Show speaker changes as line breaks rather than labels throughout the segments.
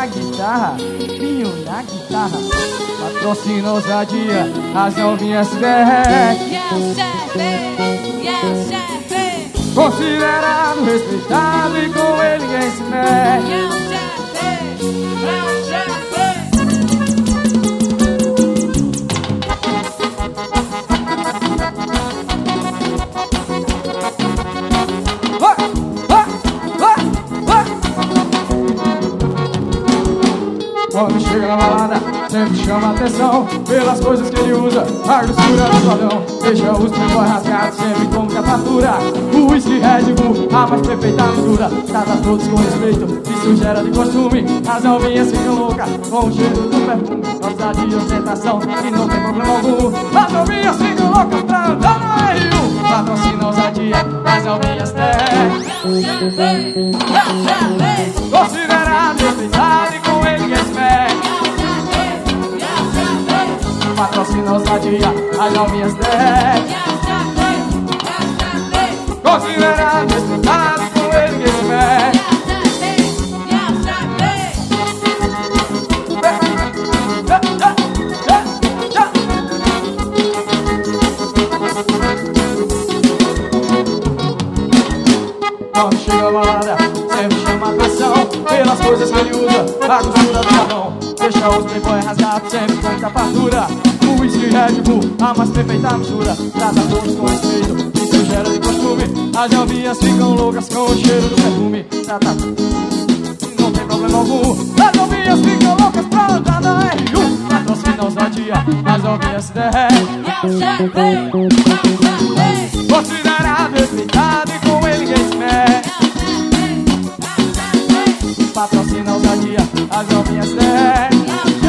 guitarra, Pinho na guitarra. Patrocina ousadia, as novinhas derrete. Considerado, respeitado e com ele ninguém se mete. Quando chega na balada, sempre chama atenção pelas coisas que ele usa. A grossura do salão deixa os playboy rasgados sempre com catatura. O whisky Red Bull, a mais perfeita mistura. Trata todos com respeito, isso gera de costume. As novinhas ficam loucas com o cheiro do perfume. Gosta de ostentação e não tem problema algum. As novinhas ficam loucas pra andar no R1. Patrocina ousadia, as novinhas têm. Considerado, respeitado e com ele ninguém se mete. Patrocina ousadia, as novinhas têm. Considerado, respeitado e com ele ninguém se mete. Quando chega a balada, sempre chama atenção pelas coisas que ele usa. A costura do salão deixa os playboy rasgados sempre com muita fartura. O whisky Red Bull, a mais perfeita mistura. Trata todos com respeito, isso gera de costume. As novinhas ficam loucas com o cheiro do perfume. Trata, não tem problema algum. As novinhas ficam loucas pra andar na R1. Patrocina ousadia, as novinhas se derretem. Considerado, respeitado e com ele ninguém se mete. Patrocina ousadia, as novinhas têm.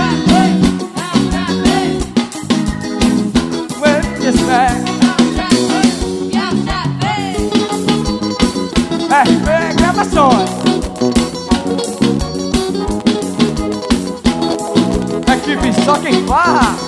RP Gravações. Equipe Só Quem Farra.